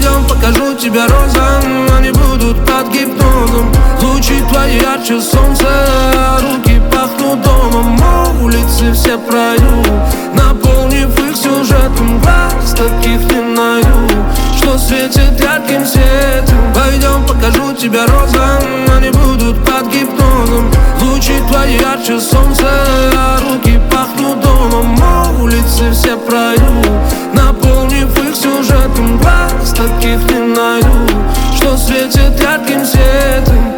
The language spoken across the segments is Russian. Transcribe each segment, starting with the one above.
Пойдем, покажу тебя розам, они будут под гипнозом. Лучи твои ярче солнца, руки пахнут домом. Улицы все пройду, наполнив их сюжетом. Глаз таких не найду, что светит ярким светом. Пойдем, покажу тебя розам, они будут под гипнозом. Лучи твои ярче солнца, руки пахнут домом. Улицы все пройду, наполнив их сюжетом. Глаз таких не найду, что светит ярким светом.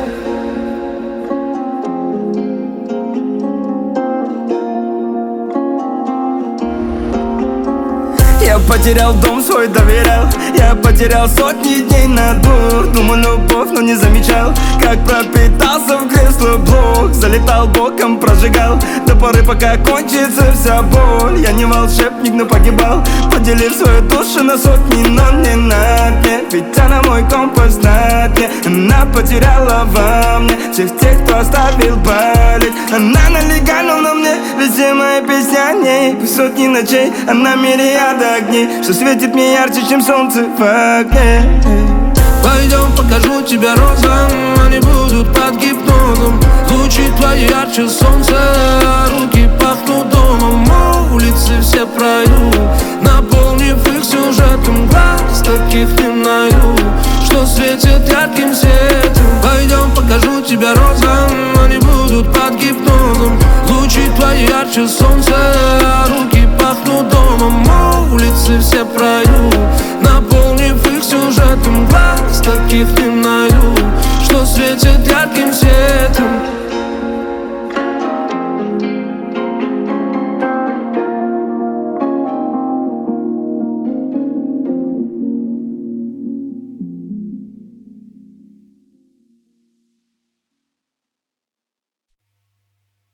Я потерял дом свой, доверял. Я потерял сотни дней на дур. Думал любовь, но не замечал, как пропитался в кресло блок. Залетал боком, прожигал до поры, пока кончится вся боль. Я не волшебник, но погибал, поделив свою душу на сотни, но не на дне. Ведь она мой компас на дне. Она потеряла во мне всех тех, кто оставил болеть. Она налегала на мне, везде мои песни о ней. Сотни ночей, она мириад огней, что светит мне ярче, чем солнце в окне. Пойдем, покажу тебя розам, они будут под гипнозом. Лучи твои ярче солнца, руки пахнут домом. Улицы все пройду, наполнив их сюжетом. Глаз таких не найду, что светит ярким светом. Пойдем, покажу тебя розам, они будут под гипнозом. Лучи твои ярче солнца, руки пахнут домом. Улицы все пройду,